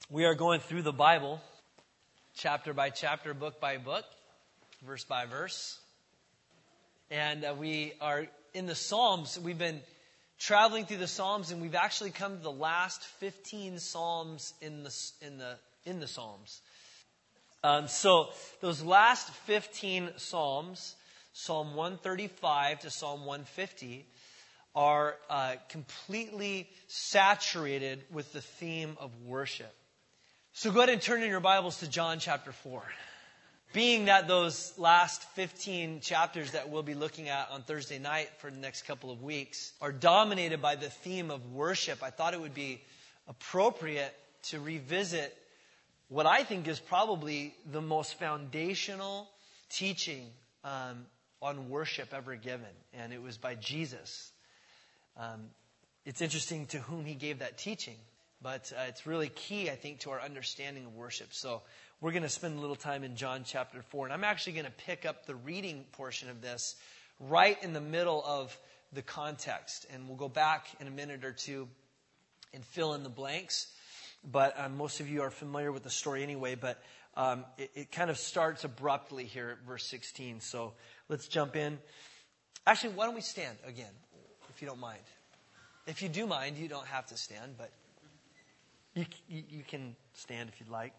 We are going through the Bible, chapter by chapter, book by book, verse by verse. And we are in the Psalms. We've been traveling through the Psalms, and we've actually come to the last 15 Psalms in the Psalms. So those last 15 Psalms, Psalm 135 to Psalm 150, are completely saturated with the theme of worship. So go ahead and turn in your Bibles to John chapter 4. Being that those last 15 chapters that we'll be looking at on Thursday night for the next couple of weeks are dominated by the theme of worship, I thought it would be appropriate to revisit what I think is probably the most foundational teaching on worship ever given. And it was by Jesus. It's interesting to whom he gave that teaching. But it's really key, I think, to our understanding of worship. So we're going to spend a little time in John chapter 4. And I'm actually going to pick up the reading portion of this right in the middle of the context. And we'll go back in a minute or two and fill in the blanks. But most of you are familiar with the story anyway. But it kind of starts abruptly here at verse 16. So let's jump in. Actually, why don't we stand again, if you don't mind. If you do mind, you don't have to stand, but you can stand if you'd like.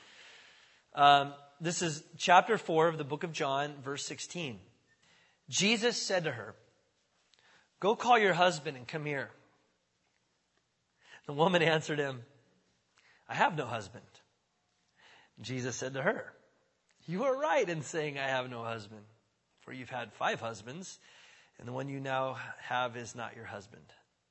This is chapter 4 of the book of John, verse 16. Jesus said to her, "Go call your husband and come here." The woman answered him, "I have no husband." Jesus said to her, "You are right in saying I have no husband, for you've had 5 husbands, and the one you now have is not your husband.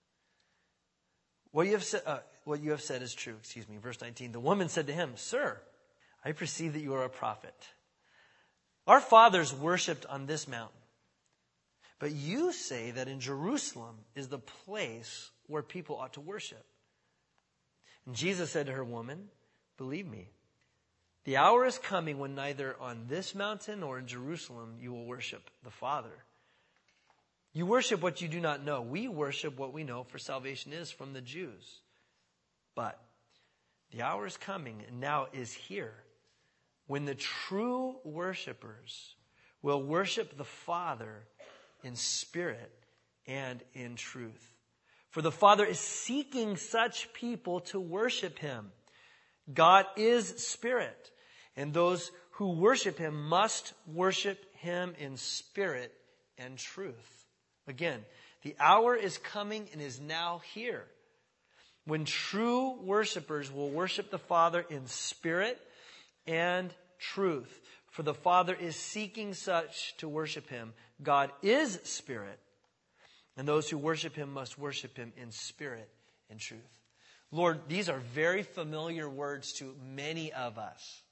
What you have said is true." Verse 19. The woman said to him, "Sir, I perceive that you are a prophet. Our fathers worshipped on this mountain, but you say that in Jerusalem is the place where people ought to worship." And Jesus said to her, "Woman, believe me, the hour is coming when neither on this mountain nor in Jerusalem you will worship the Father. You worship what you do not know. We worship what we know, for salvation is from the Jews. But the hour is coming, and now is here, when the true worshipers will worship the Father in spirit and in truth. For the Father is seeking such people to worship him. God is spirit, and those who worship him must worship him in spirit and truth. Again, the hour is coming and is now here, when true worshipers will worship the Father in spirit and truth. For the Father is seeking such to worship him. God is spirit, and those who worship him must worship him in spirit and truth. Lord, these are very familiar words to many of us.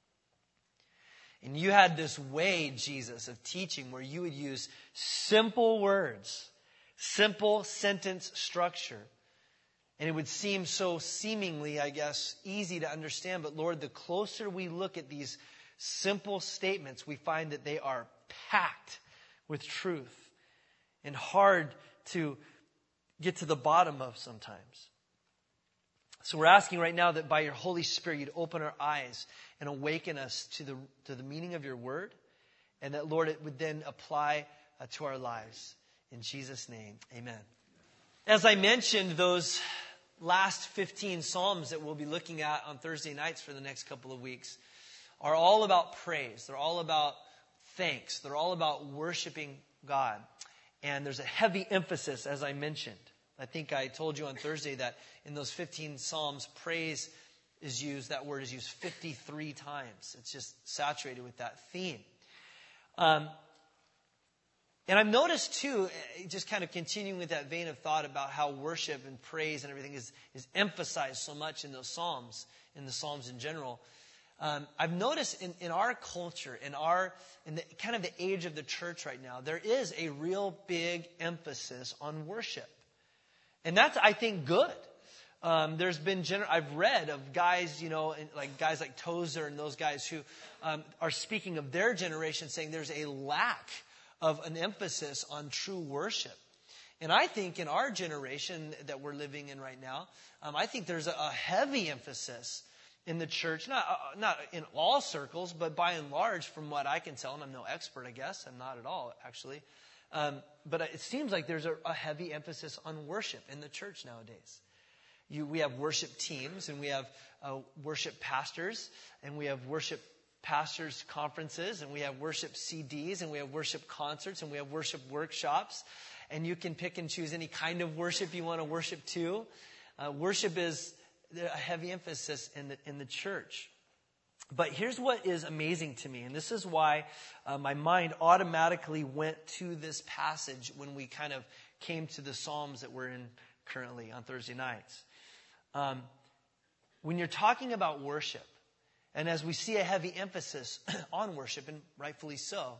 And you had this way, Jesus, of teaching where you would use simple words, simple sentence structure. And it would seem so seemingly, I guess, easy to understand. But Lord, the closer we look at these simple statements, we find that they are packed with truth and hard to get to the bottom of sometimes. So we're asking right now that by your Holy Spirit, you'd open our eyes and awaken us to the meaning of your word. And that, Lord, it would then apply to our lives. In Jesus' name, amen. As I mentioned, those last 15 Psalms that we'll be looking at on Thursday nights for the next couple of weeks are all about praise. They're all about thanks. They're all about worshiping God. And there's a heavy emphasis, as I mentioned. I think I told you on Thursday that in those 15 Psalms, praise is used, that word is used 53 times. It's just saturated with that theme. And I've noticed too, just kind of continuing with that vein of thought about how worship and praise and everything is emphasized so much in those Psalms, in the Psalms in general. I've noticed in our culture, in the kind of the age of the church right now, there is a real big emphasis on worship. And that's, I think, good. There's been, I've read of guys, like guys like Tozer and those guys who are speaking of their generation, saying there's a lack of an emphasis on true worship. And I think in our generation that we're living in right now, I think there's a heavy emphasis in the church, not in all circles, but by and large, from what I can tell, and I'm no expert, I guess, I'm not at all, actually, but it seems like there's a heavy emphasis on worship in the church nowadays. We have worship teams, and we have worship pastors, and we have worship pastors' conferences, and we have worship CDs, and we have worship concerts, and we have worship workshops, and you can pick and choose any kind of worship you want to worship to. Worship is a heavy emphasis in the church. But here's what is amazing to me, and this is why my mind automatically went to this passage when we kind of came to the Psalms that we're in currently on Thursday nights. When you're talking about worship, and as we see a heavy emphasis on worship, and rightfully so,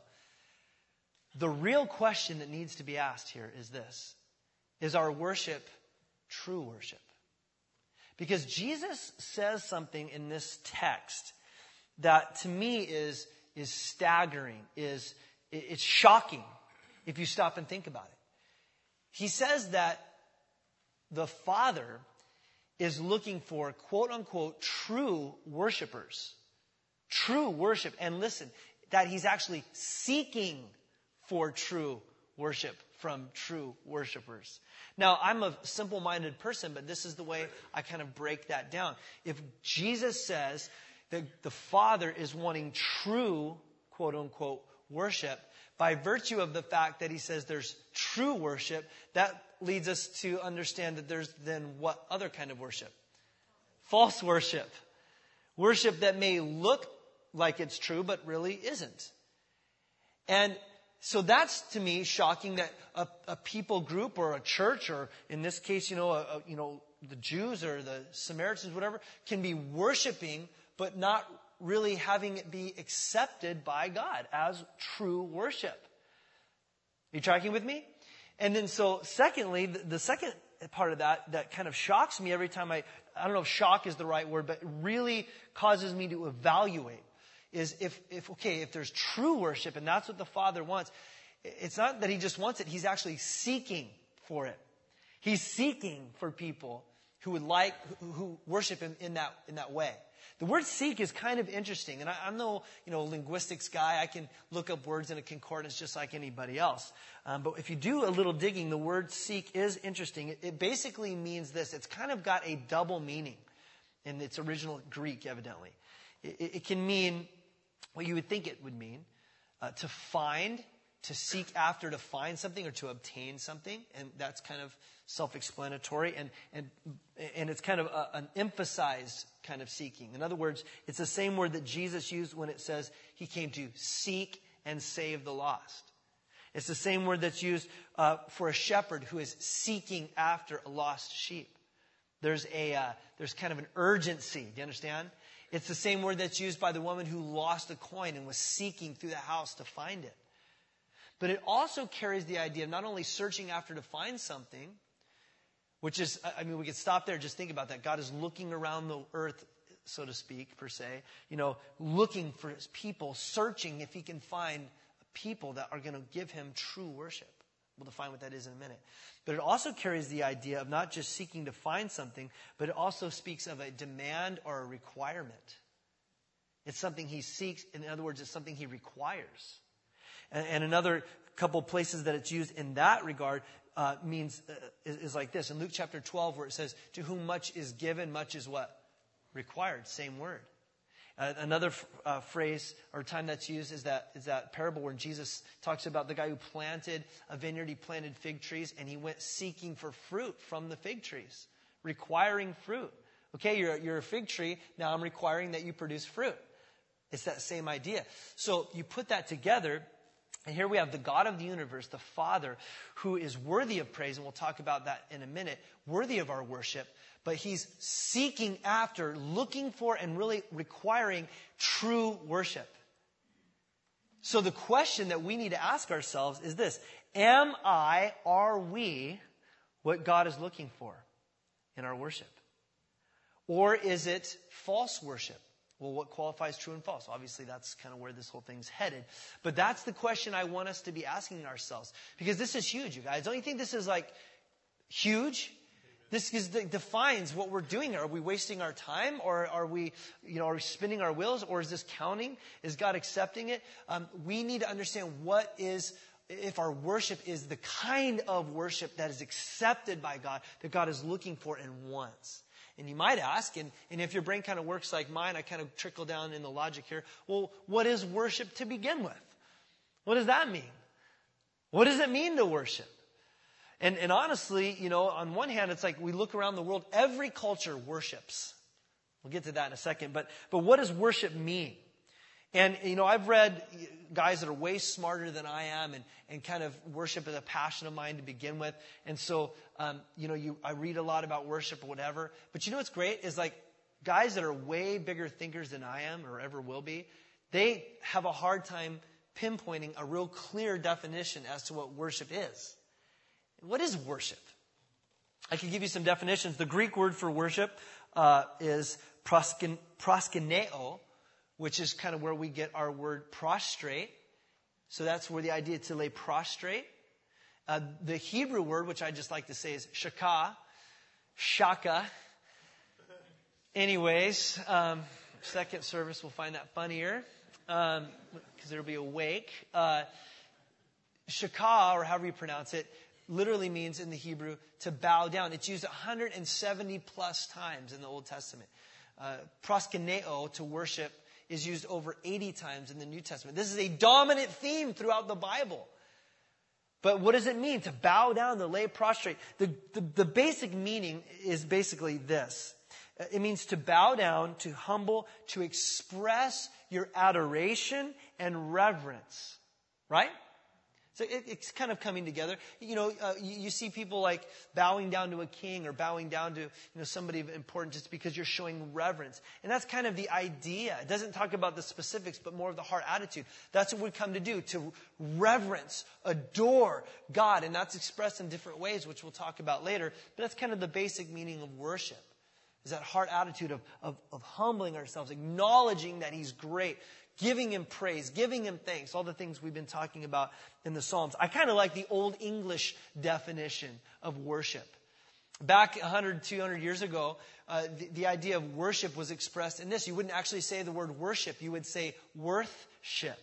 the real question that needs to be asked here is this: is our worship true worship? Because Jesus says something in this text that to me is staggering, it's shocking if you stop and think about it. He says that the Father is looking for, quote unquote, true worshipers. True worship. And listen, that he's actually seeking for true worship from true worshipers. Now, I'm a simple-minded person, but this is the way I kind of break that down. If Jesus says that the Father is wanting true, quote-unquote, worship, by virtue of the fact that he says there's true worship, that leads us to understand that there's then what other kind of worship? False worship. Worship that may look like it's true, but really isn't. And so that's, to me, shocking that a people group or a church, or in this case, the Jews or the Samaritans, whatever, can be worshiping, but not really having it be accepted by God as true worship. Are you tracking with me? And then so secondly, the second part of that kind of shocks me every time I don't know if shock is the right word, but it really causes me to evaluate is if there's true worship and that's what the Father wants, it's not that he just wants it, he's actually seeking for it. He's seeking for people who worship him in that way. The word seek is kind of interesting, and I'm no linguistics guy. I can look up words in a concordance just like anybody else. But if you do a little digging, the word seek is interesting. It basically means this. It's kind of got a double meaning in its original Greek, evidently. It can mean what you would think it would mean, to find, to seek after, to find something or to obtain something, and that's kind of self-explanatory, and it's kind of an emphasized kind of seeking. In other words, it's the same word that Jesus used when it says he came to seek and save the lost. It's the same word that's used for a shepherd who is seeking after a lost sheep. There's kind of an urgency. Do you understand? It's the same word that's used by the woman who lost a coin and was seeking through the house to find it. But it also carries the idea of not only searching after to find something, which is, we could stop there and just think about that. God is looking around the earth, so to speak, per se, looking for his people, searching if he can find people that are going to give him true worship. We'll define what that is in a minute. But it also carries the idea of not just seeking to find something, but it also speaks of a demand or a requirement. It's something he seeks. In other words, it's something he requires. And another couple places that it's used in that regard is like this. In Luke chapter 12, where it says, to whom much is given, much is what? Required. Same word. Another phrase or time that's used is that parable where Jesus talks about the guy who planted a vineyard. He planted fig trees and he went seeking for fruit from the fig trees, requiring fruit. Okay, you're a fig tree. Now I'm requiring that you produce fruit. It's that same idea. So you put that together, and here we have the God of the universe, the Father, who is worthy of praise, and we'll talk about that in a minute, worthy of our worship, but he's seeking after, looking for, and really requiring true worship. So the question that we need to ask ourselves is this: are we what God is looking for in our worship? Or is it false worship? Well, what qualifies true and false? Obviously, that's kind of where this whole thing's headed. But that's the question I want us to be asking ourselves. Because this is huge, you guys. Don't you think this is huge? defines what we're doing. Are we wasting our time, or are we spinning our wheels, or is this counting? Is God accepting it? We need to understand if our worship is the kind of worship that is accepted by God, that God is looking for and wants. And you might ask, and if your brain kind of works like mine, I kind of trickle down in the logic here. Well, what is worship to begin with? What does that mean? What does it mean to worship? And honestly, on one hand, it's like we look around the world, every culture worships. We'll get to that in a second. But what does worship mean? And, I've read guys that are way smarter than I am and kind of worship is a passion of mine to begin with. And so, I read a lot about worship or whatever. But what's great is like guys that are way bigger thinkers than I am or ever will be, they have a hard time pinpointing a real clear definition as to what worship is. What is worship? I can give you some definitions. The Greek word for worship is proskuneo, which is kind of where we get our word prostrate. So that's where the idea to lay prostrate. The Hebrew word, which I just like to say, is shaka. Anyways, second service we'll find that funnier because it'll be awake. Shaka, or however you pronounce it, literally means in the Hebrew to bow down. It's used 170 plus times in the Old Testament. Proskuneo, to worship, is used over 80 times in the New Testament. This is a dominant theme throughout the Bible. But what does it mean to bow down, to lay prostrate? The basic meaning is basically this. It means to bow down, to humble, to express your adoration and reverence. Right? So it's kind of coming together. You see people like bowing down to a king or bowing down to somebody important just because you're showing reverence. And that's kind of the idea. It doesn't talk about the specifics, but more of the heart attitude. That's what we come to do, to reverence, adore God. And that's expressed in different ways, which we'll talk about later. But that's kind of the basic meaning of worship, is that heart attitude of humbling ourselves, acknowledging that He's great, giving Him praise, giving Him thanks, all the things we've been talking about in the Psalms. I kind of like the Old English definition of worship. Back 100, 200 years ago, the idea of worship was expressed in this. You wouldn't actually say the word worship. You would say worthship.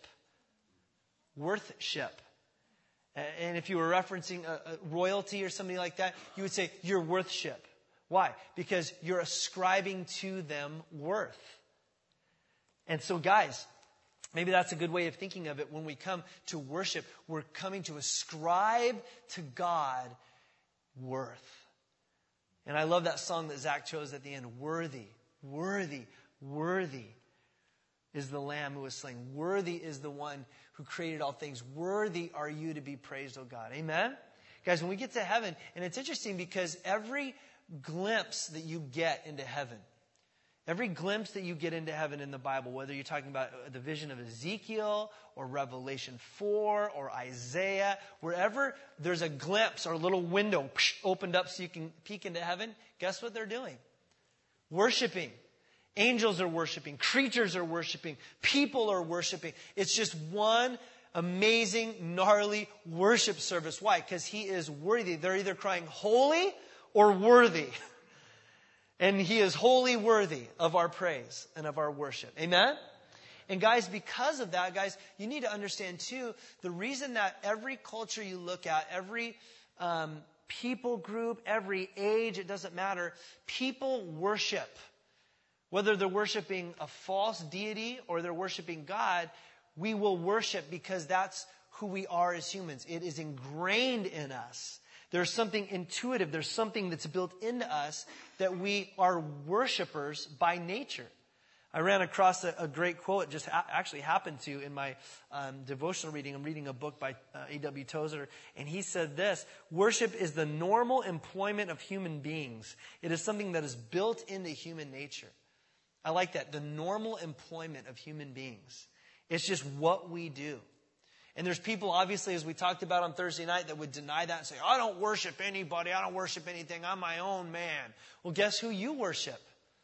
Worthship. And if you were referencing a royalty or something like that, you would say you're worthship. Why? Because you're ascribing to them worth. And so guys, maybe that's a good way of thinking of it. When we come to worship, we're coming to ascribe to God worth. And I love that song that Zach chose at the end. Worthy, worthy, worthy is the Lamb who was slain. Worthy is the one who created all things. Worthy are you to be praised, O God. Amen? Guys, when we get to heaven, and it's interesting because every glimpse that you get into heaven, every glimpse that you get into heaven in the Bible, whether you're talking about the vision of Ezekiel or Revelation 4 or Isaiah, wherever there's a glimpse or a little window opened up so you can peek into heaven, guess what they're doing? Worshiping. Angels are worshiping. Creatures are worshiping. People are worshiping. It's just one amazing, gnarly worship service. Why? Because He is worthy. They're either crying holy or worthy. And He is wholly worthy of our praise and of our worship. Amen? And guys, because of that, guys, you need to understand too, the reason that every culture you look at, every people group, every age, it doesn't matter, people worship. Whether they're worshiping a false deity or they're worshiping God, we will worship because that's who we are as humans. It is ingrained in us. There's something intuitive. There's something that's built into us that we are worshipers by nature. I ran across a great quote. It just actually happened to in my devotional reading. I'm reading a book by A.W. Tozer, and he said this: worship is the normal employment of human beings. It is something that is built into human nature. I like that. The normal employment of human beings. It's just what we do. And there's people, obviously, as we talked about on Thursday night, that would deny that and say, I don't worship anybody. I don't worship anything. I'm my own man. Well, guess who you worship?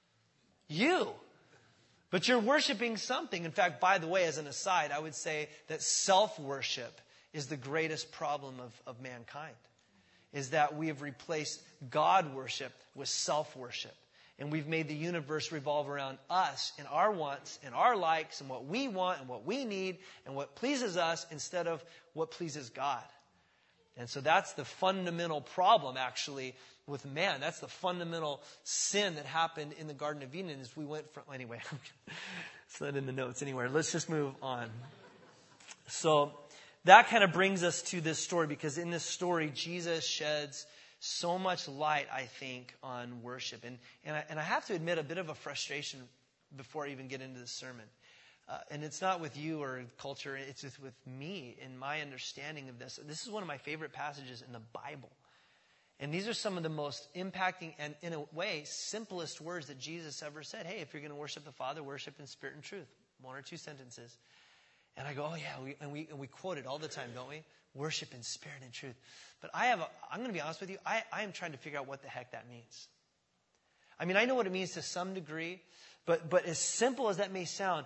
You. But you're worshiping something. In fact, by the way, as an aside, I would say that self-worship is the greatest problem of mankind. is that we have replaced God worship with self-worship. And we've made the universe revolve around us and our wants and our likes and what we want and what we need and what pleases us instead of what pleases God. And so that's the fundamental problem, actually, with man. That's the fundamental sin that happened in the Garden of Eden is we went from... Anyway, it's not in the notes anywhere. Let's just move on. So that kind of brings us to this story, because in this story, Jesus sheds so much light, I think, on worship. And I have to admit a bit of a frustration before I even get into the sermon. And it's not with you or culture, it's just with me in my understanding of this. This is one of my favorite passages in the Bible. And these are some of the most impacting and, in a way, simplest words that Jesus ever said. Hey, if you're going to worship the Father, worship in spirit and truth. 1 or 2 sentences. And I go, oh yeah, we quote it all the time, don't we? Worship in spirit and truth. But I'm going to be honest with you, I am trying to figure out what the heck that means. I mean, I know what it means to some degree, but as simple as that may sound,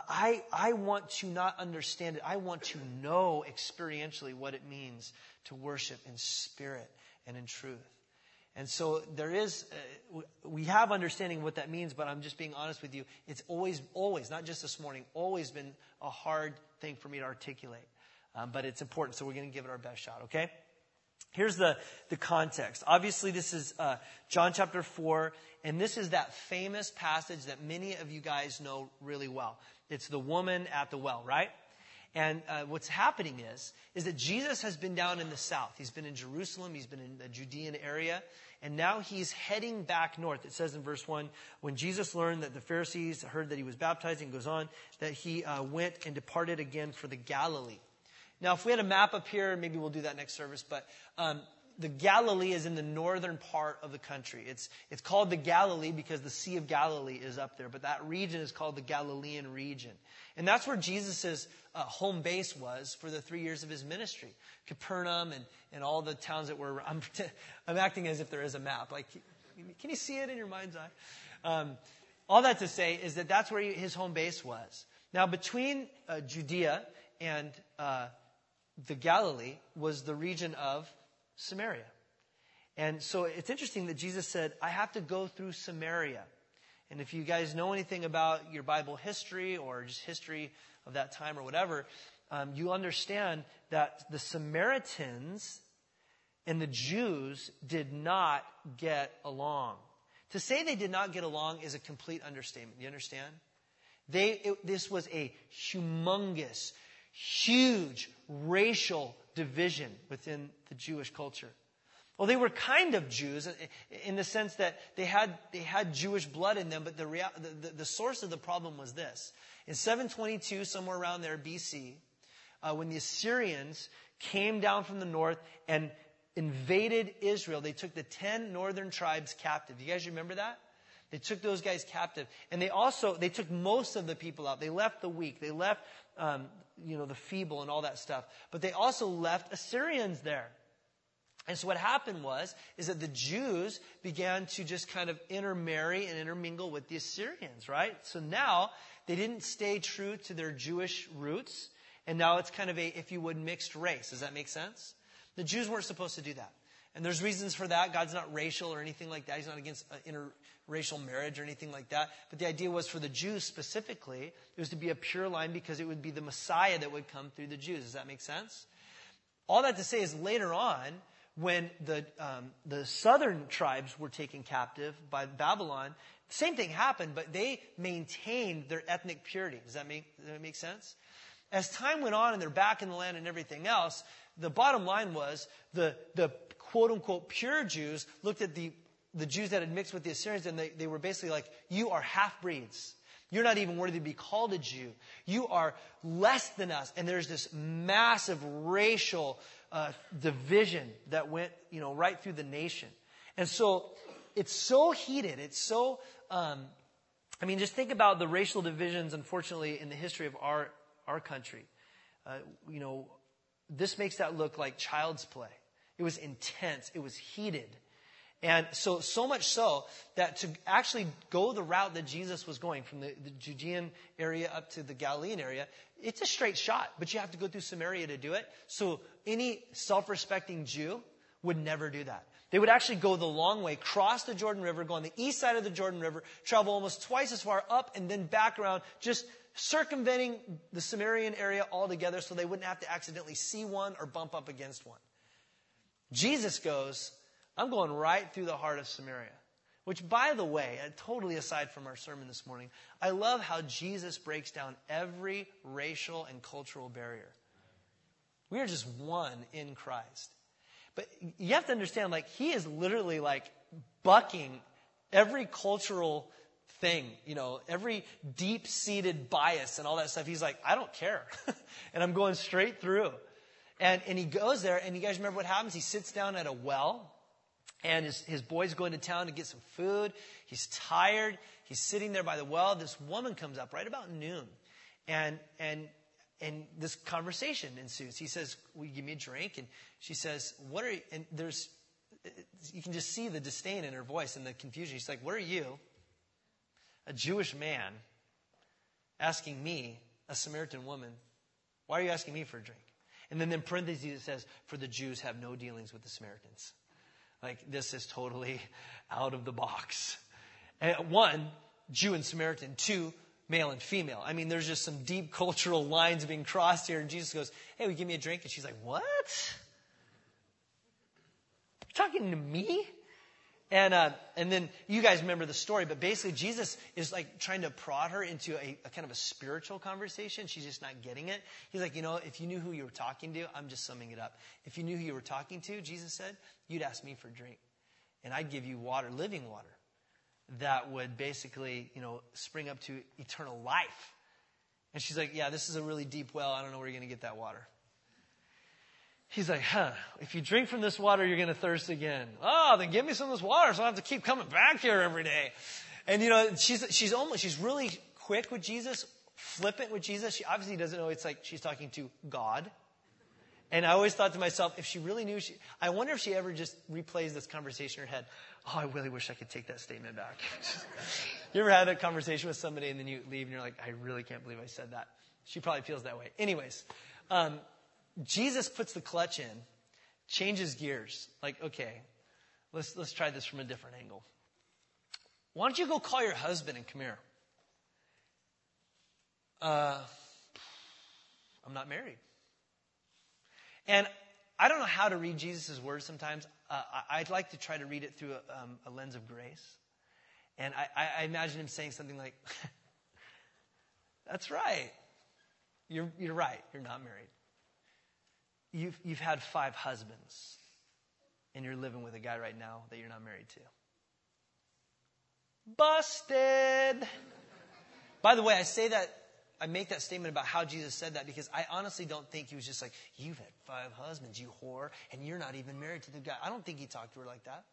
I want to not understand it. I want to know experientially what it means to worship in spirit and in truth. And so there is, we have understanding of what that means, but I'm just being honest with you. It's always, not just this morning, always been a hard thing for me to articulate. But it's important, so we're going to give it our best shot, okay? Here's the context. Obviously, this is John chapter 4, and this is that famous passage that many of you guys know really well. It's the woman at the well, right? And what's happening is that Jesus has been down in the south. He's been in Jerusalem. He's been in the Judean area. And now he's heading back north. It says in verse 1, when Jesus learned that the Pharisees heard that he was baptizing, goes on, that he went and departed again for the Galilee. Now, if we had a map up here, maybe we'll do that next service, but the Galilee is in the northern part of the country. It's called the Galilee because the Sea of Galilee is up there, but that region is called the Galilean region. And that's where Jesus' home base was for the 3 years of his ministry. Capernaum and all the towns that were... I'm acting as if there is a map. Like, can you see it in your mind's eye? All that to say is that that's where his home base was. Now, between Judea and the Galilee was the region of Samaria. And so it's interesting that Jesus said, I have to go through Samaria. And if you guys know anything about your Bible history or just history of that time or whatever, you understand that the Samaritans and the Jews did not get along. To say they did not get along is a complete understatement. You understand? This was a humongous, huge racial division within the Jewish culture. Well, they were kind of Jews in the sense that they had Jewish blood in them, but the source of the problem was this. In 722, somewhere around there, BC, when the Assyrians came down from the north and invaded Israel, they took the 10 northern tribes captive. You guys remember that? They took those guys captive. And they took most of the people out. They left the weak. They left, the feeble and all that stuff. But they also left Assyrians there. And so what happened is that the Jews began to just kind of intermarry and intermingle with the Assyrians, right? So now they didn't stay true to their Jewish roots. And now it's kind of a, if you would, mixed race. Does that make sense? The Jews weren't supposed to do that. And there's reasons for that. God's not racial or anything like that. He's not against interracial marriage or anything like that. But the idea was for the Jews specifically, it was to be a pure line because it would be the Messiah that would come through the Jews. Does that make sense? All that to say is later on, when the southern tribes were taken captive by Babylon, the same thing happened, but they maintained their ethnic purity. Does that make sense? As time went on and they're back in the land and everything else, the bottom line was the quote-unquote pure Jews looked at the Jews that had mixed with the Assyrians, and they were basically like, you are half-breeds. You're not even worthy to be called a Jew. You are less than us. And there's this massive racial division that went, right through the nation. And so it's so heated. It's so, just think about the racial divisions, unfortunately, in the history of our country. This makes that look like child's play. It was intense. It was heated. And so much so that to actually go the route that Jesus was going from the Judean area up to the Galilean area, it's a straight shot, but you have to go through Samaria to do it. So any self-respecting Jew would never do that. They would actually go the long way, cross the Jordan River, go on the east side of the Jordan River, travel almost twice as far up, and then back around, just circumventing the Samaritan area altogether so they wouldn't have to accidentally see one or bump up against one. Jesus goes, I'm going right through the heart of Samaria. Which, by the way, totally aside from our sermon this morning, I love how Jesus breaks down every racial and cultural barrier. We are just one in Christ. But you have to understand, like, he is literally like bucking every cultural thing, every deep-seated bias and all that stuff. He's like, I don't care. And I'm going straight through. And he goes there, and you guys remember what happens? He sits down at a well, and his boy's going to town to get some food. He's tired. He's sitting there by the well. This woman comes up right about noon, and this conversation ensues. He says, will you give me a drink? And she says, what are you? And you can just see the disdain in her voice and the confusion. She's like, what are you, a Jewish man, asking me, a Samaritan woman, why are you asking me for a drink? And then in parentheses it says, for the Jews have no dealings with the Samaritans. Like, this is totally out of the box. And one, Jew and Samaritan. Two, male and female. I mean, there's just some deep cultural lines being crossed here. And Jesus goes, hey, will you give me a drink? And she's like, what? You're talking to me? And then you guys remember the story, but basically Jesus is like trying to prod her into a kind of a spiritual conversation. She's just not getting it. He's like, if you knew who you were talking to, I'm just summing it up. If you knew who you were talking to, Jesus said, you'd ask me for a drink. And I'd give you water, living water, that would basically, spring up to eternal life. And she's like, yeah, this is a really deep well. I don't know where you're going to get that water. He's like, if you drink from this water, you're going to thirst again. Oh, then give me some of this water so I don't have to keep coming back here every day. And, she's really quick with Jesus, flippant with Jesus. She obviously doesn't know it's like she's talking to God. And I always thought to myself, if she really knew, I wonder if she ever just replays this conversation in her head. Oh, I really wish I could take that statement back. You ever had a conversation with somebody and then you leave and you're like, I really can't believe I said that. She probably feels that way. Anyways, Jesus puts the clutch in, changes gears. Like, okay, let's try this from a different angle. Why don't you go call your husband and come here? I'm not married. And I don't know how to read Jesus' words sometimes. I'd like to try to read it through a lens of grace. And I imagine him saying something like, that's right. You're right. You're not married. You've had 5 husbands, and you're living with a guy right now that you're not married to. Busted! By the way, I make that statement about how Jesus said that because I honestly don't think he was just like, you've had 5 husbands, you whore, and you're not even married to the guy. I don't think he talked to her like that.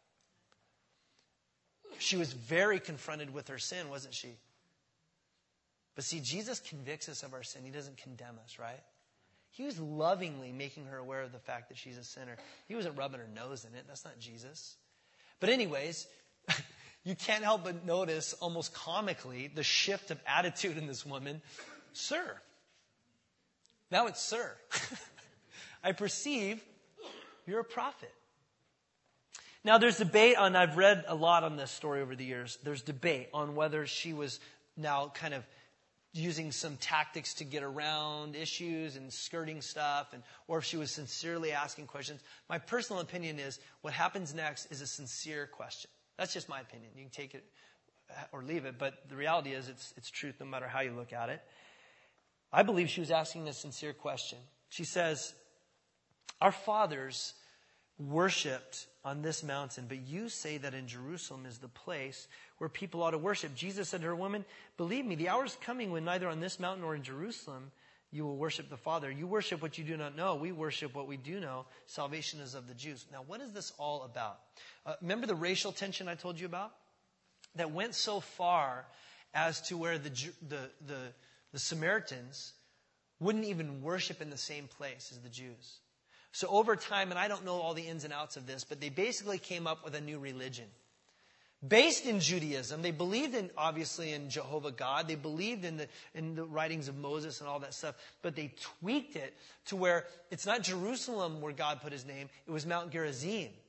She was very confronted with her sin, wasn't she? But see, Jesus convicts us of our sin. He doesn't condemn us, right? He was lovingly making her aware of the fact that she's a sinner. He wasn't rubbing her nose in it. That's not Jesus. But anyways, you can't help but notice almost comically the shift of attitude in this woman. Sir. Now it's sir. I perceive you're a prophet. Now there's debate on, I've read a lot on this story over the years. There's debate on whether she was now kind of using some tactics to get around issues and skirting stuff, or if she was sincerely asking questions. My personal opinion is what happens next is a sincere question. That's just my opinion. You can take it or leave it, but the reality is it's truth no matter how you look at it. I believe she was asking a sincere question. She says, our fathers worshipped on this mountain, but you say that in Jerusalem is the place where people ought to worship. Jesus said to her, woman, believe me, the hour is coming when neither on this mountain nor in Jerusalem you will worship the Father. You worship what you do not know. We worship what we do know. Salvation is of the Jews. Now, what is this all about? Remember the racial tension I told you about? That went so far as to where the Samaritans wouldn't even worship in the same place as the Jews. So over time, and I don't know all the ins and outs of this, but they basically came up with a new religion. Based in Judaism, they believed obviously in Jehovah God. They believed in the writings of Moses and all that stuff. But they tweaked it to where it's not Jerusalem where God put his name. It was Mount Gerizim.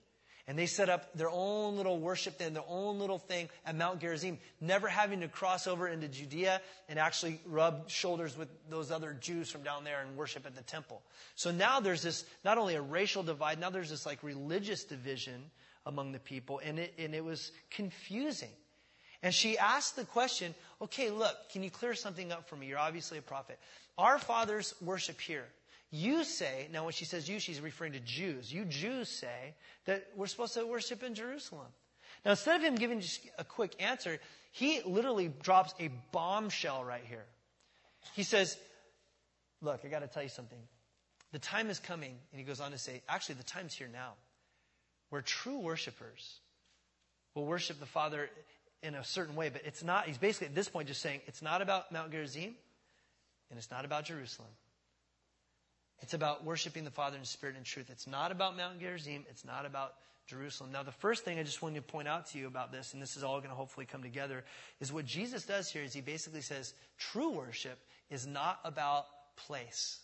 And they set up their own little worship thing, their own little thing at Mount Gerizim, never having to cross over into Judea and actually rub shoulders with those other Jews from down there and worship at the temple. So now there's this, not only a racial divide, now there's this like religious division among the people, and it was confusing. And she asked the question, okay, look, can you clear something up for me? You're obviously a prophet. Our fathers worship here. You say, now when she says you, she's referring to Jews. You Jews say that we're supposed to worship in Jerusalem. Now instead of him giving just a quick answer, he literally drops a bombshell right here. He says, look, I got to tell you something. The time is coming, and he goes on to say, actually the time's here now, where true worshipers will worship the Father in a certain way, but it's not, he's basically at this point just saying, it's not about Mount Gerizim, and it's not about Jerusalem. It's about worshiping the Father in spirit and truth. It's not about Mount Gerizim. It's not about Jerusalem. Now, the first thing I just wanted to point out to you about this, and this is all going to hopefully come together, is what Jesus does here is he basically says true worship is not about place.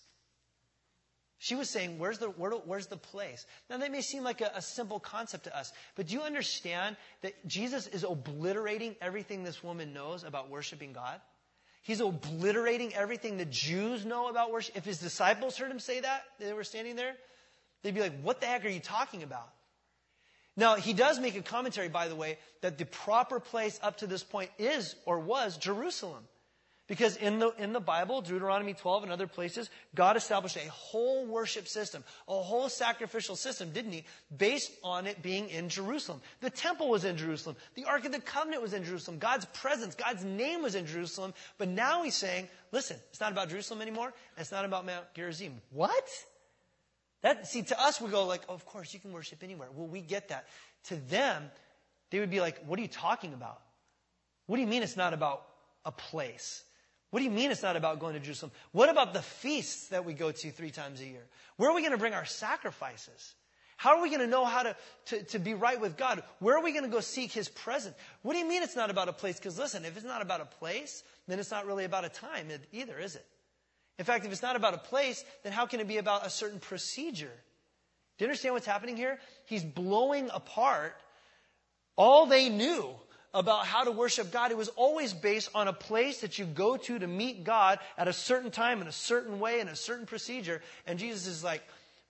She was saying, where's the place? Now, that may seem like a simple concept to us, but do you understand that Jesus is obliterating everything this woman knows about worshiping God? He's obliterating everything the Jews know about worship. If his disciples heard him say that, they were standing there, they'd be like, what the heck are you talking about? Now, he does make a commentary, by the way, that the proper place up to this point is or was Jerusalem. Because in the Bible, Deuteronomy 12 and other places, God established a whole worship system, a whole sacrificial system, didn't he? Based on it being in Jerusalem. The temple was in Jerusalem. The Ark of the Covenant was in Jerusalem. God's presence, God's name was in Jerusalem. But now he's saying, listen, it's not about Jerusalem anymore. And it's not about Mount Gerizim. What? See, to us, we go like, oh, of course, you can worship anywhere. Well, we get that. To them, they would be like, what are you talking about? What do you mean it's not about a place? What do you mean it's not about going to Jerusalem? What about the feasts that we go to 3 times a year? Where are we going to bring our sacrifices? How are we going to know how to be right with God? Where are we going to go seek his presence? What do you mean it's not about a place? Because listen, if it's not about a place, then it's not really about a time either, is it? In fact, if it's not about a place, then how can it be about a certain procedure? Do you understand what's happening here? He's blowing apart all they knew about how to worship God. It was always based on a place that you go to meet God at a certain time in a certain way in a certain procedure. And Jesus is like,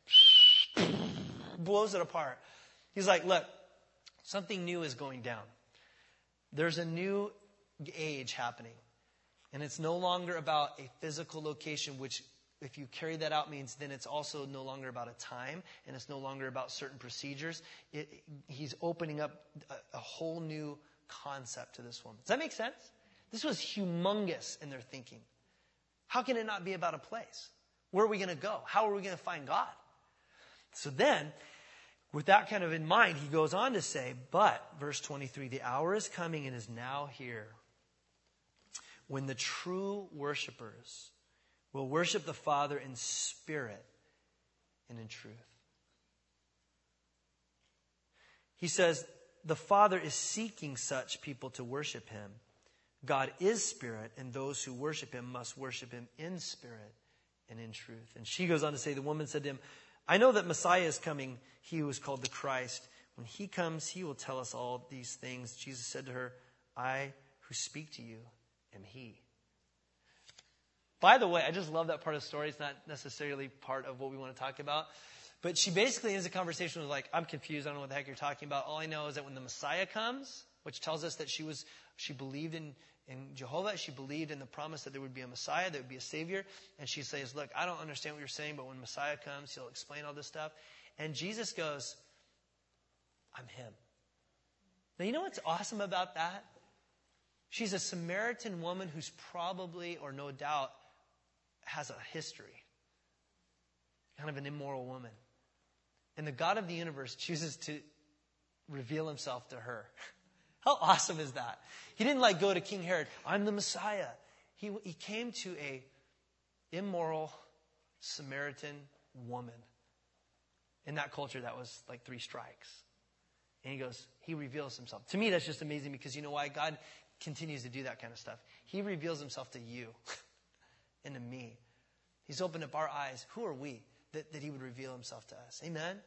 blows it apart. He's like, look, something new is going down. There's a new age happening. And it's no longer about a physical location, which if you carry that out means then it's also no longer about a time and it's no longer about certain procedures. He's opening up a whole new concept to this woman. Does that make sense? This was humongous in their thinking. How can it not be about a place? Where are we going to go? How are we going to find God? So then, with that kind of in mind, he goes on to say, but, verse 23, the hour is coming and is now here when the true worshipers will worship the Father in spirit and in truth. He says, the Father is seeking such people to worship him. God is spirit, and those who worship him must worship him in spirit and in truth. And she goes on to say, the woman said to him, I know that Messiah is coming, he who is called the Christ. When he comes, he will tell us all these things. Jesus said to her, I who speak to you am he. By the way, I just love that part of the story. It's not necessarily part of what we want to talk about. But she basically ends the conversation with like, I'm confused. I don't know what the heck you're talking about. All I know is that when the Messiah comes, which tells us that she believed in Jehovah. She believed in the promise that there would be a Messiah, there would be a Savior. And she says, look, I don't understand what you're saying, but when Messiah comes, he'll explain all this stuff. And Jesus goes, I'm him. Now, you know what's awesome about that? She's a Samaritan woman who's probably, or no doubt, has a history. Kind of an immoral woman. And the God of the universe chooses to reveal himself to her. How awesome is that? He didn't like go to King Herod, I'm the Messiah. He came to a immoral Samaritan woman. In that culture, that was like 3 strikes. And he reveals himself. To me, that's just amazing because you know why? God continues to do that kind of stuff. He reveals himself to you and to me. He's opened up our eyes. Who are we that he would reveal himself to us? Amen?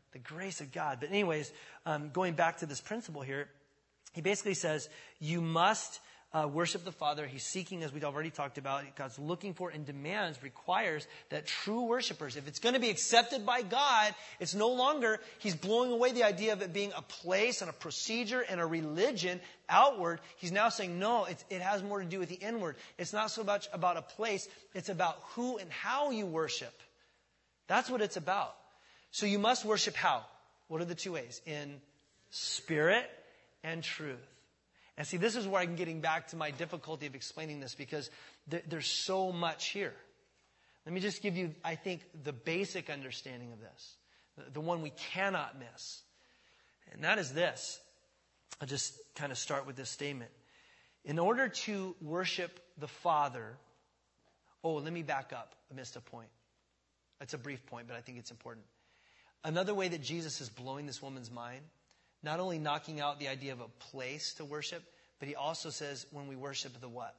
The grace of God. But anyways, going back to this principle here, he basically says, you must worship the Father. He's seeking, as we've already talked about, God's looking for and demands, requires that true worshipers, if it's going to be accepted by God, it's no longer, he's blowing away the idea of it being a place and a procedure and a religion outward. He's now saying, no, it has more to do with the inward. It's not so much about a place, it's about who and how you worship. That's what it's about. So you must worship how? What are the two ways? In spirit and truth. And see, this is where I'm getting back to my difficulty of explaining this, because there's so much here. Let me just give you, I think, the basic understanding of this. The one we cannot miss. And that is this. I'll just kind of start with this statement. In order to worship the Father, let me back up. I missed a point. It's a brief point, but I think it's important. Another way that Jesus is blowing this woman's mind, not only knocking out the idea of a place to worship, but he also says when we worship the what?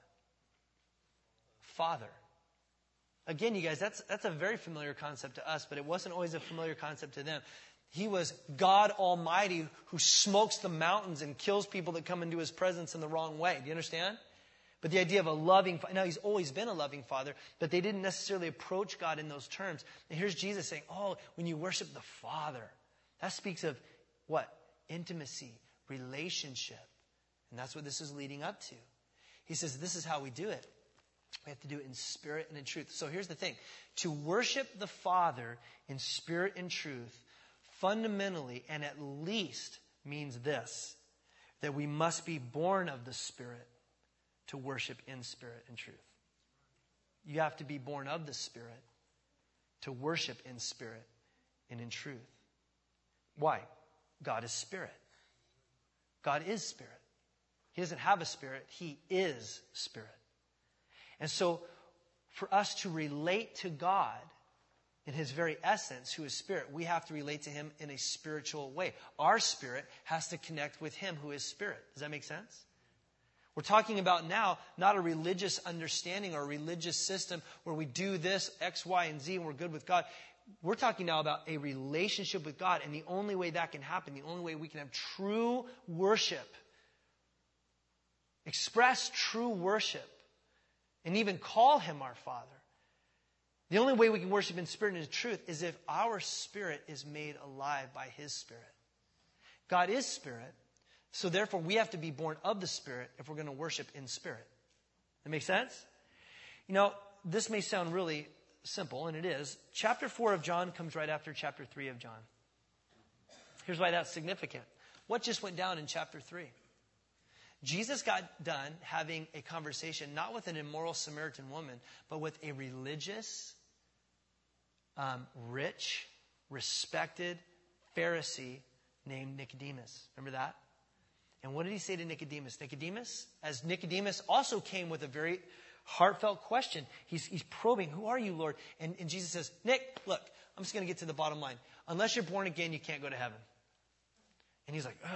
Father. Again, you guys, that's a very familiar concept to us, but it wasn't always a familiar concept to them. He was God Almighty who smokes the mountains and kills people that come into his presence in the wrong way. Do you understand? But the idea of a loving, now he's always been a loving Father, but they didn't necessarily approach God in those terms. And here's Jesus saying, when you worship the Father, that speaks of what? Intimacy, relationship. And that's what this is leading up to. He says this is how we do it. We have to do it in spirit and in truth. So here's the thing. To worship the Father in spirit and truth fundamentally and at least means this, that we must be born of the Spirit to worship in spirit and truth. You have to be born of the Spirit to worship in spirit and in truth. Why? God is spirit. God is spirit. He doesn't have a spirit. He is spirit. And so for us to relate to God in his very essence, who is spirit, we have to relate to him in a spiritual way. Our spirit has to connect with him who is spirit. Does that make sense? We're talking about now not a religious understanding or a religious system where we do this, X, Y, and Z, and we're good with God. We're talking now about a relationship with God, and the only way that can happen, the only way we can have true worship, express true worship, and even call him our Father. The only way we can worship in spirit and in truth is if our spirit is made alive by his Spirit. God is spirit, so therefore we have to be born of the Spirit if we're going to worship in spirit. That make sense? This may sound really simple, and it is. Chapter 4 of John comes right after chapter 3 of John. Here's why that's significant. What just went down in chapter 3? Jesus got done having a conversation, not with an immoral Samaritan woman, but with a religious, rich, respected Pharisee named Nicodemus. Remember that? And what did he say to Nicodemus? As Nicodemus also came with a very heartfelt question. He's probing, who are you, Lord? And Jesus says, Nick, look, I'm just going to get to the bottom line. Unless you're born again, you can't go to heaven. And he's like,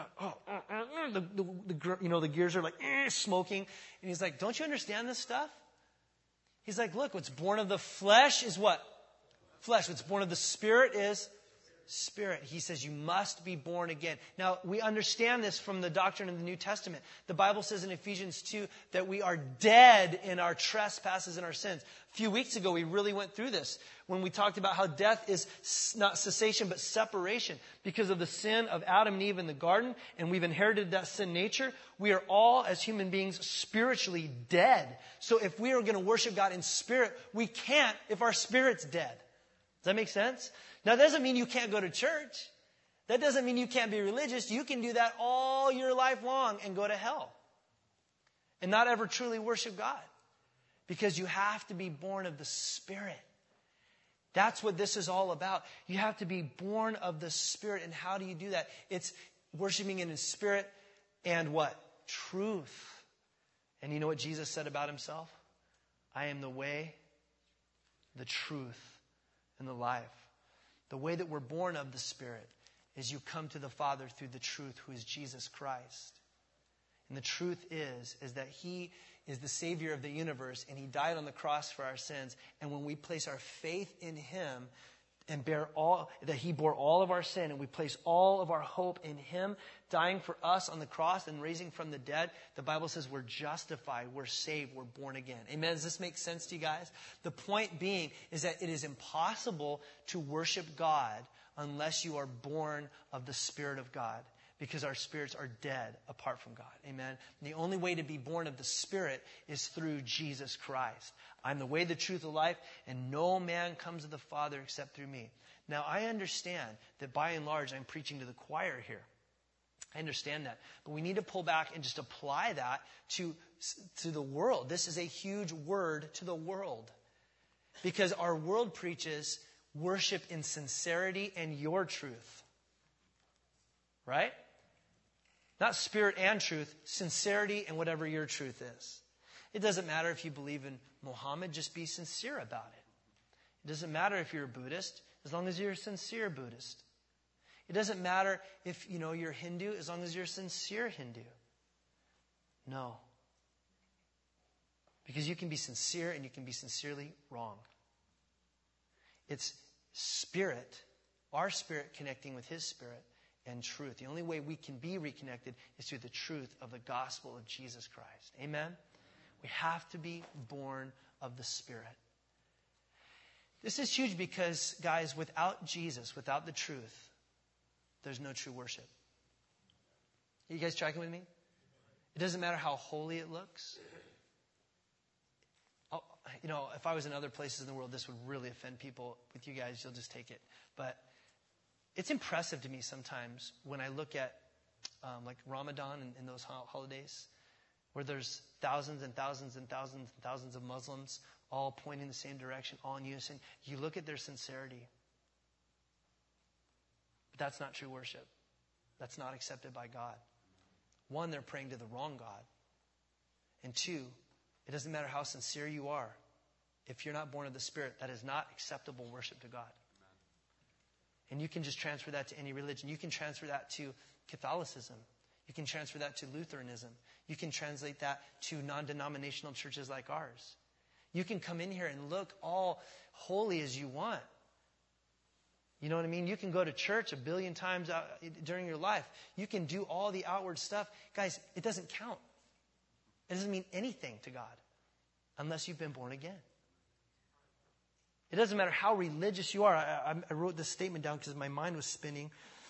the gears are like smoking. And he's like, don't you understand this stuff? He's like, look, what's born of the flesh is what? Flesh. What's born of the Spirit is Spirit. He says you must be born again. Now, we understand this from the doctrine of the New Testament. The Bible says in Ephesians 2 that we are dead in our trespasses and our sins. A few weeks ago, we really went through this when we talked about how death is not cessation, but separation. Because of the sin of Adam and Eve in the garden, and we've inherited that sin nature, we are all, as human beings, spiritually dead. So if we are going to worship God in spirit, we can't if our spirit's dead. Does that make sense? Now, that doesn't mean you can't go to church. That doesn't mean you can't be religious. You can do that all your life long and go to hell and not ever truly worship God, because you have to be born of the Spirit. That's what this is all about. You have to be born of the Spirit. And how do you do that? It's worshiping in spirit and what? Truth. And you know what Jesus said about himself? I am the way, the truth, and the life. The way that we're born of the Spirit is you come to the Father through the truth, who is Jesus Christ. And the truth is that he is the Savior of the universe, and he died on the cross for our sins. And when we place our faith in him, and that he bore all of our sin, and we place all of our hope in him dying for us on the cross and raising from the dead, the Bible says we're justified, we're saved, we're born again. Amen? Does this make sense to you guys? The point being is that it is impossible to worship God unless you are born of the Spirit of God, because our spirits are dead apart from God. Amen? And the only way to be born of the Spirit is through Jesus Christ. I'm the way, the truth, the life, and no man comes to the Father except through me. Now, I understand that by and large, I'm preaching to the choir here. I understand that. But we need to pull back and just apply that to the world. This is a huge word to the world. Because our world preaches worship in sincerity and your truth. Right? Not spirit and truth, sincerity and whatever your truth is. It doesn't matter if you believe in Muhammad, just be sincere about it. It doesn't matter if you're a Buddhist, as long as you're a sincere Buddhist. It doesn't matter if you're Hindu, as long as you're a sincere Hindu. No. Because you can be sincere and you can be sincerely wrong. It's spirit, our spirit connecting with his spirit, and truth. The only way we can be reconnected is through the truth of the gospel of Jesus Christ. Amen? We have to be born of the Spirit. This is huge because, guys, without Jesus, without the truth, there's no true worship. Are you guys tracking with me? It doesn't matter how holy it looks. If I was in other places in the world, this would really offend people. With you guys, you'll just take it. But it's impressive to me sometimes when I look at like Ramadan and those holidays, where there's thousands and thousands and thousands and thousands of Muslims all pointing the same direction, all in unison. You look at their sincerity. But that's not true worship. That's not accepted by God. One, they're praying to the wrong God. And two, it doesn't matter how sincere you are. If you're not born of the Spirit, that is not acceptable worship to God. And you can just transfer that to any religion. You can transfer that to Catholicism. You can transfer that to Lutheranism. You can translate that to non-denominational churches like ours. You can come in here and look all holy as you want. You know what I mean? You can go to church 1 billion times during your life. You can do all the outward stuff. Guys, it doesn't count. It doesn't mean anything to God unless you've been born again. It doesn't matter how religious you are. I wrote this statement down because my mind was spinning.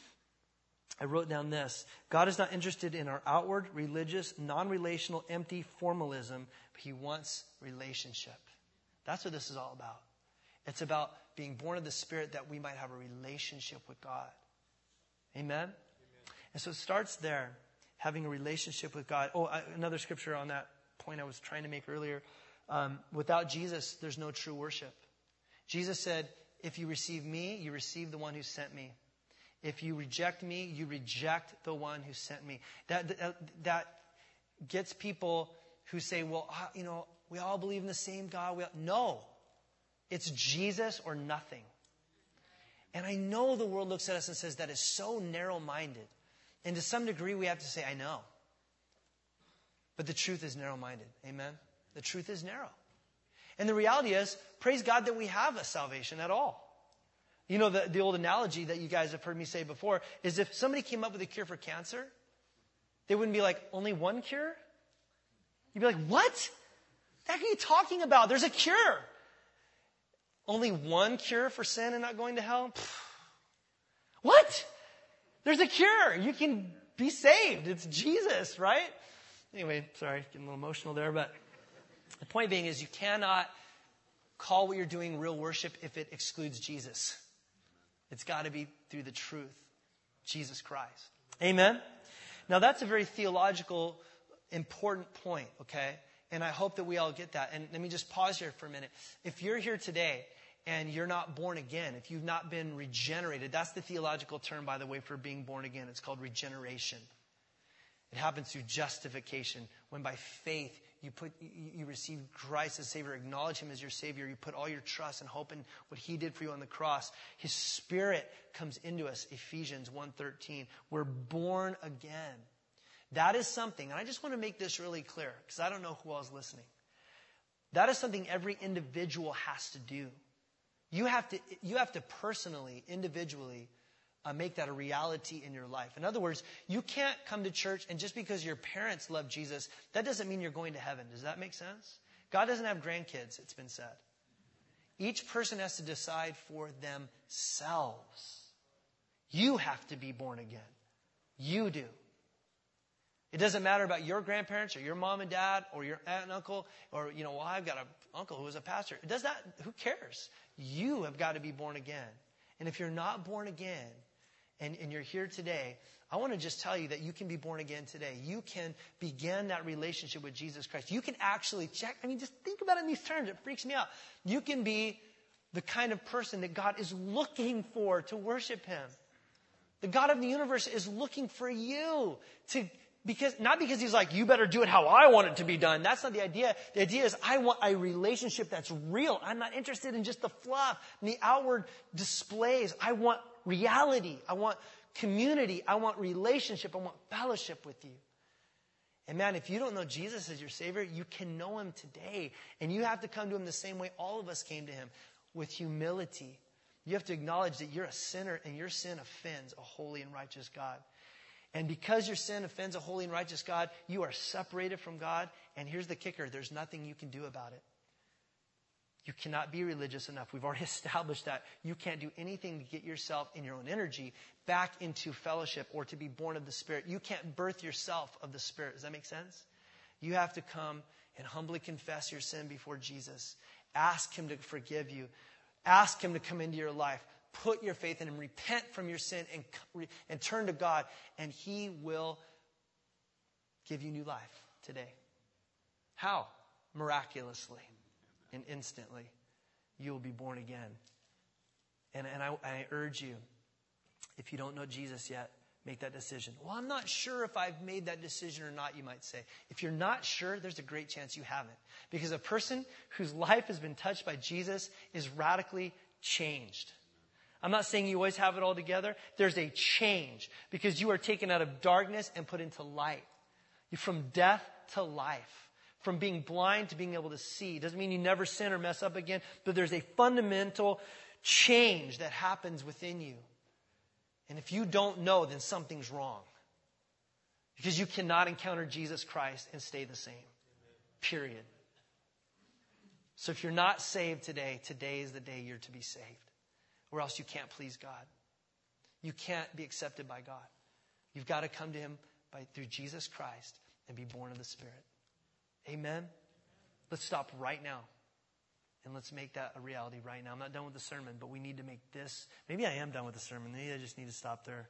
I wrote down this. God is not interested in our outward, religious, non-relational, empty formalism, but he wants relationship. That's what this is all about. It's about being born of the Spirit that we might have a relationship with God. Amen? And so it starts there, having a relationship with God. Another scripture on that point I was trying to make earlier. Without Jesus, there's no true worship. Jesus said, if you receive me, you receive the one who sent me. If you reject me, you reject the one who sent me. That gets people who say, well, we all believe in the same God. No. It's Jesus or nothing. And I know the world looks at us and says that is so narrow-minded. And to some degree, we have to say, I know. But the truth is narrow-minded. Amen? The truth is narrow. And the reality is, praise God that we have a salvation at all. You know, the old analogy that you guys have heard me say before is if somebody came up with a cure for cancer, they wouldn't be like, only one cure? You'd be like, what? What are you talking about? There's a cure. Only one cure for sin and not going to hell? Pfft. What? There's a cure. You can be saved. It's Jesus, right? Anyway, sorry, getting a little emotional there, but the point being is you cannot call what you're doing real worship if it excludes Jesus. It's got to be through the truth, Jesus Christ. Amen? Now that's a very theological, important point, okay? And I hope that we all get that. And let me just pause here for a minute. If you're here today and you're not born again, if you've not been regenerated, that's the theological term, by the way, for being born again. It's called regeneration. It happens through justification, when by faith you receive Christ as Savior, acknowledge Him as your Savior. You put all your trust and hope in what He did for you on the cross. His Spirit comes into us, Ephesians 1:13. We're born again. That is something, and I just want to make this really clear, because I don't know who else is listening. That is something every individual has to do. You have to personally, individually, make that a reality in your life. In other words, you can't come to church and just because your parents love Jesus, that doesn't mean you're going to heaven. Does that make sense? God doesn't have grandkids, it's been said. Each person has to decide for themselves. You have to be born again. You do. It doesn't matter about your grandparents or your mom and dad or your aunt and uncle or, well, I've got an uncle who was a pastor. It does that. Who cares? You have got to be born again. And if you're not born again and you're here today, I want to just tell you that you can be born again today. You can begin that relationship with Jesus Christ. You can actually just think about it in these terms. It freaks me out. You can be the kind of person that God is looking for to worship Him. The God of the universe is looking for you not because He's like, you better do it how I want it to be done. That's not the idea. The idea is I want a relationship that's real. I'm not interested in just the fluff and the outward displays. I want reality. I want community. I want relationship. I want fellowship with you. And man, if you don't know Jesus as your Savior, you can know Him today. And you have to come to Him the same way all of us came to Him, with humility. You have to acknowledge that you're a sinner and your sin offends a holy and righteous God. And because your sin offends a holy and righteous God, you are separated from God. And here's the kicker. There's nothing you can do about it. You cannot be religious enough. We've already established that. You can't do anything to get yourself in your own energy back into fellowship or to be born of the Spirit. You can't birth yourself of the Spirit. Does that make sense? You have to come and humbly confess your sin before Jesus. Ask Him to forgive you. Ask Him to come into your life. Put your faith in Him. Repent from your sin and turn to God. And He will give you new life today. How? Miraculously and instantly. You will be born again. And I urge you, if you don't know Jesus yet, make that decision. Well, I'm not sure if I've made that decision or not, you might say. If you're not sure, there's a great chance you haven't. Because a person whose life has been touched by Jesus is radically changed. I'm not saying you always have it all together. There's a change because you are taken out of darkness and put into light. You're from death to life. From being blind to being able to see. Doesn't mean you never sin or mess up again, but there's a fundamental change that happens within you. And if you don't know, then something's wrong. Because you cannot encounter Jesus Christ and stay the same. Period. So if you're not saved today, today is the day you're to be saved. Or else you can't please God. You can't be accepted by God. You've got to come to Him through Jesus Christ and be born of the Spirit. Amen? Let's stop right now. And let's make that a reality right now. I'm not done with the sermon, but we need to make this. Maybe I am done with the sermon. Maybe I just need to stop there.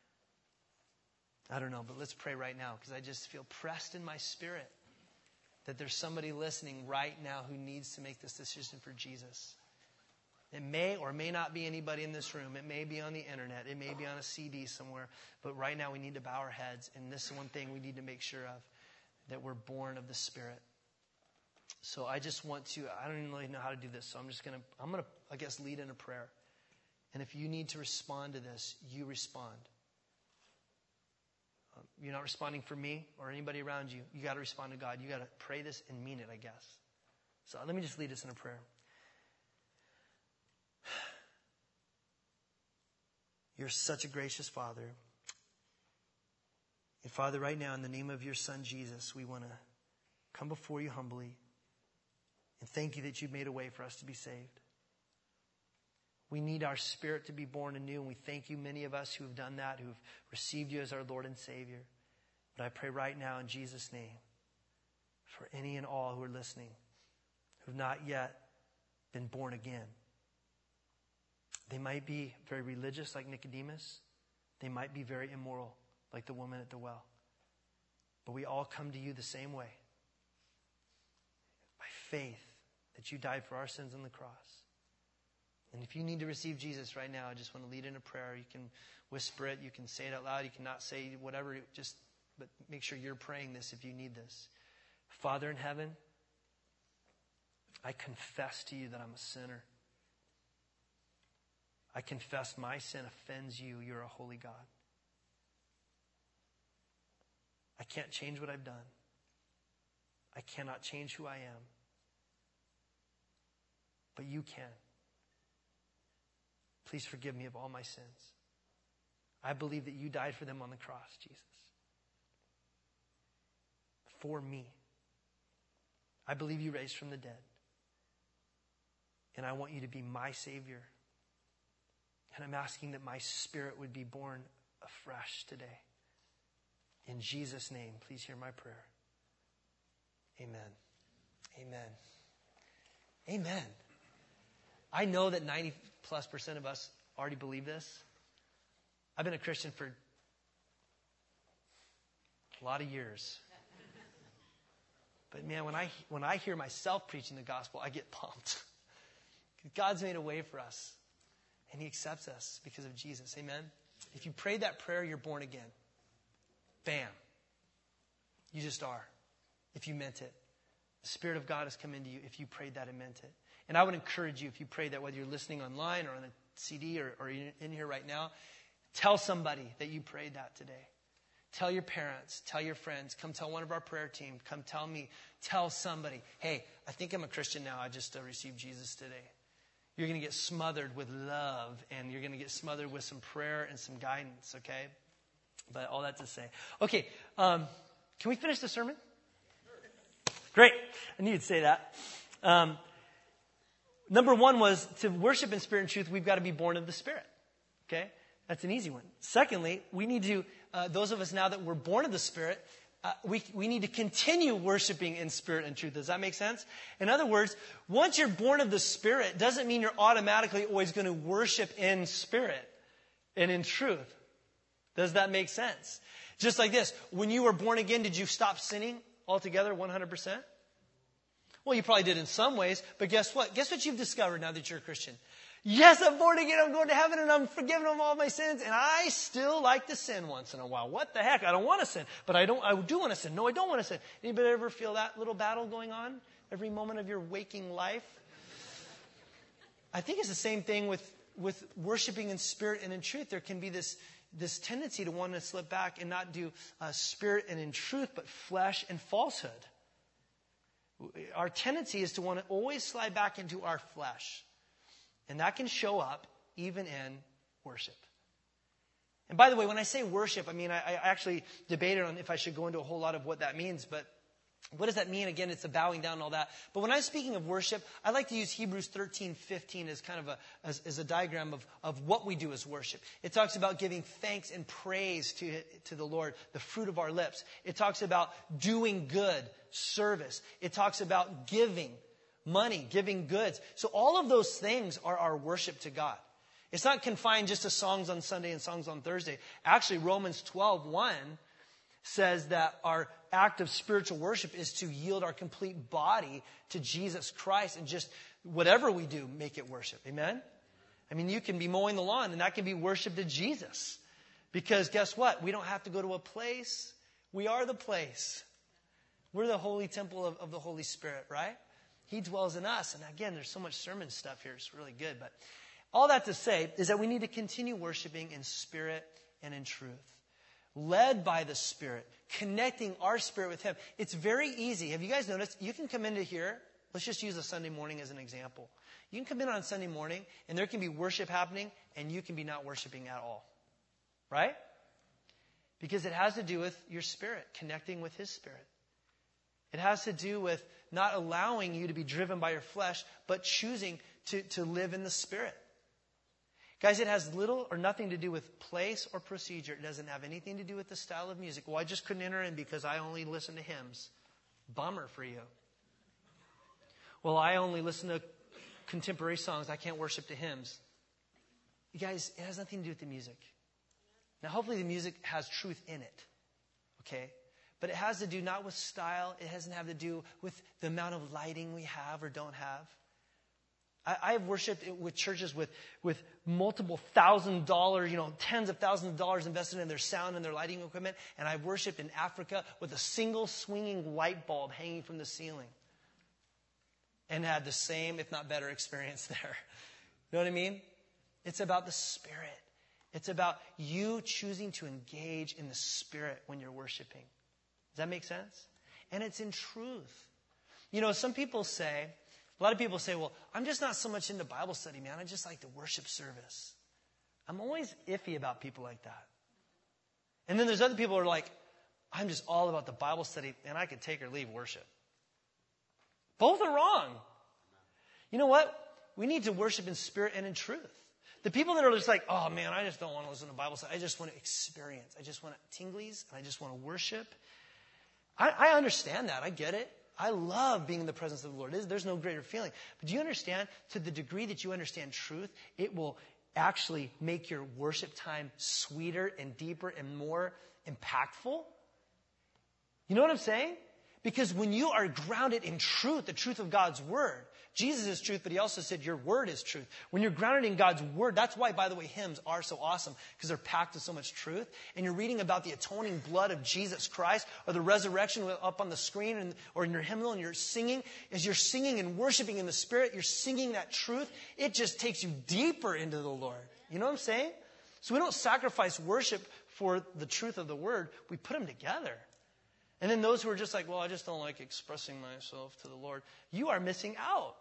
I don't know, but let's pray right now because I just feel pressed in my spirit that there's somebody listening right now who needs to make this decision for Jesus. It may or may not be anybody in this room. It may be on the internet. It may be on a CD somewhere. But right now we need to bow our heads. And this is one thing we need to make sure of, that we're born of the Spirit. So I just want to, I don't even really know how to do this. So I'm going to, I guess, lead in a prayer. And if you need to respond to this, you respond. You're not responding for me or anybody around you. You got to respond to God. You got to pray this and mean it, I guess. So let me just lead us in a prayer. You're such a gracious Father. And Father, right now, in the name of your Son, Jesus, we want to come before you humbly and thank you that you've made a way for us to be saved. We need our spirit to be born anew, and we thank you, many of us who have done that, who have received you as our Lord and Savior. But I pray right now in Jesus' name for any and all who are listening who have not yet been born again. They might be very religious like Nicodemus. They might be very immoral like the woman at the well. But we all come to you the same way. By faith that you died for our sins on the cross. And if you need to receive Jesus right now, I just want to lead in a prayer. You can whisper it. You can say it out loud. You cannot say whatever. But make sure you're praying this if you need this. Father in heaven, I confess to you that I'm a sinner. I confess my sin offends you. You're a holy God. I can't change what I've done. I cannot change who I am. But you can. Please forgive me of all my sins. I believe that you died for them on the cross, Jesus. For me. I believe you raised from the dead. And I want you to be my Savior. And I'm asking that my spirit would be born afresh today. In Jesus' name, please hear my prayer. Amen. Amen. Amen. I know that 90+% of us already believe this. I've been a Christian for a lot of years. But man, when I hear myself preaching the gospel, I get pumped. God's made a way for us. And He accepts us because of Jesus. Amen? If you prayed that prayer, you're born again. Bam. You just are. If you meant it. The Spirit of God has come into you if you prayed that and meant it. And I would encourage you, if you prayed that, whether you're listening online or on a CD or in here right now, tell somebody that you prayed that today. Tell your parents. Tell your friends. Come tell one of our prayer team. Come tell me. Tell somebody. Hey, I think I'm a Christian now. I just received Jesus today. You're going to get smothered with love, and you're going to get smothered with some prayer and some guidance, okay? But all that to say. Okay, can we finish the sermon? Great. I knew you'd say that. Number one was to worship in spirit and truth, we've got to be born of the Spirit. Okay? That's an easy one. Secondly, we need to, those of us now that we're born of the Spirit, we need to continue worshiping in spirit and truth. Does that make sense? In other words, once you're born of the Spirit, doesn't mean you're automatically always going to worship in spirit and in truth. Does that make sense? Just like this, when you were born again, did you stop sinning altogether 100%? Well, you probably did in some ways, but guess what? Guess what you've discovered now that you're a Christian? Yes, I'm born again, I'm going to heaven, and I'm forgiven of all my sins, and I still like to sin once in a while. What the heck? I don't want to sin, but I do want to sin. No, I don't want to sin. Anybody ever feel that little battle going on every moment of your waking life? I think it's the same thing with worshiping in spirit and in truth. There can be this tendency to want to slip back and not do spirit and in truth, but flesh and falsehood. Our tendency is to want to always slide back into our flesh. And that can show up even in worship. And by the way, when I say worship, I mean, I actually debated on if I should go into a whole lot of what that means. But what does that mean? Again, it's the bowing down and all that. But when I'm speaking of worship, I like to use Hebrews 13:15 as kind of as a diagram of what we do as worship. It talks about giving thanks and praise to the Lord, the fruit of our lips. It talks about doing good, service. It talks about giving money, giving goods. So all of those things are our worship to God. It's not confined just to songs on Sunday and songs on Thursday. Actually, Romans 12:1 says that our act of spiritual worship is to yield our complete body to Jesus Christ, and just whatever we do, make it worship. Amen? I mean, you can be mowing the lawn, and that can be worship to Jesus. Because guess what? We don't have to go to a place. We are the place. We're the holy temple of the Holy Spirit, right? He dwells in us. And again, there's so much sermon stuff here. It's really good. But all that to say is that we need to continue worshiping in spirit and in truth. Led by the Spirit, connecting our spirit with Him. It's very easy. Have you guys noticed? You can come into here. Let's just use a Sunday morning as an example. You can come in on Sunday morning, and there can be worship happening, and you can be not worshiping at all. Right? Because it has to do with your spirit, connecting with His Spirit. It has to do with not allowing you to be driven by your flesh, but choosing to live in the Spirit. Guys, it has little or nothing to do with place or procedure. It doesn't have anything to do with the style of music. Well, I just couldn't enter in because I only listen to hymns. Bummer for you. Well, I only listen to contemporary songs. I can't worship to hymns. You guys, it has nothing to do with the music. Now, hopefully the music has truth in it. Okay? But it has to do not with style. It doesn't have to do with the amount of lighting we have or don't have. I have worshipped with churches with multiple $1,000, tens of thousands of dollars invested in their sound and their lighting equipment. And I've worshipped in Africa with a single swinging light bulb hanging from the ceiling. And had the same, if not better, experience there. You know what I mean? It's about the Spirit. It's about you choosing to engage in the Spirit when you're worshiping. Does that make sense? And it's in truth. Some people say, a lot of people say, well, I'm just not so much into Bible study, man. I just like the worship service. I'm always iffy about people like that. And then there's other people who are like, I'm just all about the Bible study and I could take or leave worship. Both are wrong. You know what? We need to worship in spirit and in truth. The people that are just like, oh man, I just don't want to listen to Bible study. I just want to experience. I just want tinglies and I just want to worship. I understand that. I get it. I love being in the presence of the Lord. There's no greater feeling. But do you understand, to the degree that you understand truth, it will actually make your worship time sweeter and deeper and more impactful? You know what I'm saying? Because when you are grounded in truth, the truth of God's word, Jesus is truth, but he also said your word is truth. When you're grounded in God's word, that's why, by the way, hymns are so awesome, because they're packed with so much truth. And you're reading about the atoning blood of Jesus Christ, or the resurrection up on the screen, or in your hymnal, and you're singing. As you're singing and worshiping in the Spirit, you're singing that truth. It just takes you deeper into the Lord. You know what I'm saying? So we don't sacrifice worship for the truth of the word. We put them together. And then those who are just like, well, I just don't like expressing myself to the Lord, you are missing out.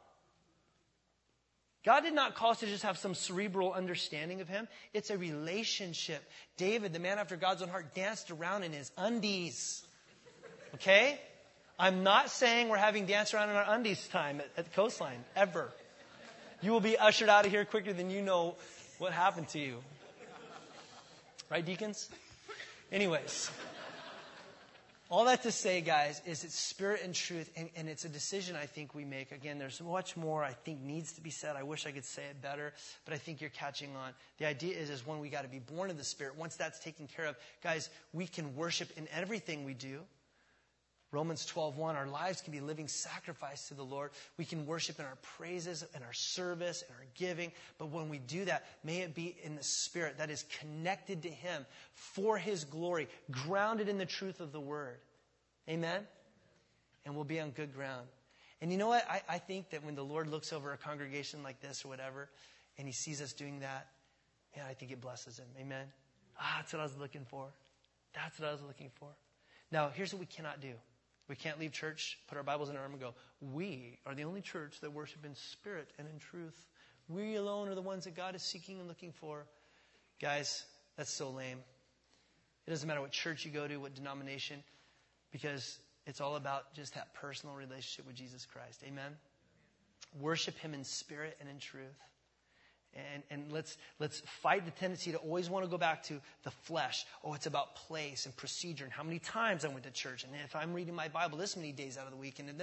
God did not call us to just have some cerebral understanding of him. It's a relationship. David, the man after God's own heart, danced around in his undies. Okay? I'm not saying we're having dance around in our undies time at the coastline, ever. You will be ushered out of here quicker than you know what happened to you. Right, deacons? Anyways. All that to say, guys, is it's spirit and truth, and it's a decision I think we make. Again, there's much more I think needs to be said. I wish I could say it better, but I think you're catching on. The idea is one, we got to be born of the Spirit. Once that's taken care of, guys, we can worship in everything we do. Romans 12:1, our lives can be living sacrifice to the Lord. We can worship in our praises, in our service, in our giving. But when we do that, may it be in the Spirit that is connected to him for his glory, grounded in the truth of the word. Amen? And we'll be on good ground. And you know what? I think that when the Lord looks over a congregation like this or whatever, and he sees us doing that, man, I think it blesses him. Amen? That's what I was looking for. That's what I was looking for. Now, here's what we cannot do. We can't leave church, put our Bibles in our arm and go, we are the only church that worship in spirit and in truth. We alone are the ones that God is seeking and looking for. Guys, that's so lame. It doesn't matter what church you go to, what denomination, because it's all about just that personal relationship with Jesus Christ. Amen? Worship him in spirit and in truth. And let's fight the tendency to always want to go back to the flesh. Oh, it's about place and procedure and how many times I went to church. And if I'm reading my Bible this many days out of the week. And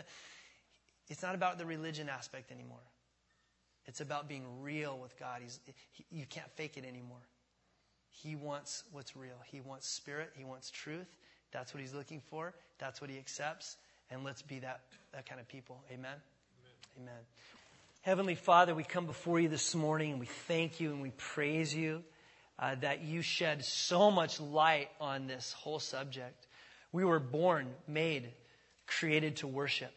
it's not about the religion aspect anymore. It's about being real with God. You can't fake it anymore. He wants what's real. He wants spirit. He wants truth. That's what he's looking for. That's what he accepts. And let's be that kind of people. Amen? Amen. Heavenly Father, we come before you this morning and we thank you and we praise you that you shed so much light on this whole subject. We were born, made, created to worship.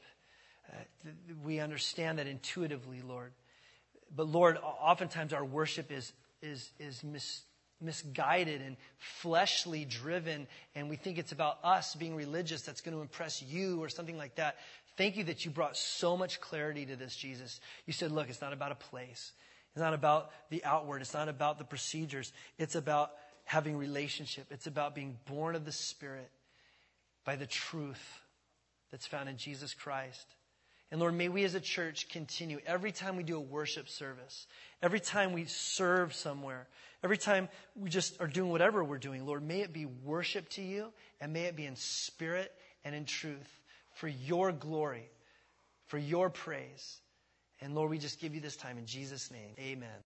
We understand that intuitively, Lord. But Lord, oftentimes our worship is misguided and fleshly driven, and we think it's about us being religious that's going to impress you or something like that. Thank you that you brought so much clarity to this, Jesus. You said, look, it's not about a place. It's not about the outward. It's not about the procedures. It's about having relationship. It's about being born of the Spirit by the truth that's found in Jesus Christ. And Lord, may we as a church continue every time we do a worship service, every time we serve somewhere, every time we just are doing whatever we're doing, Lord, may it be worship to you and may it be in spirit and in truth for your glory, for your praise. And Lord, we just give you this time in Jesus' name. Amen.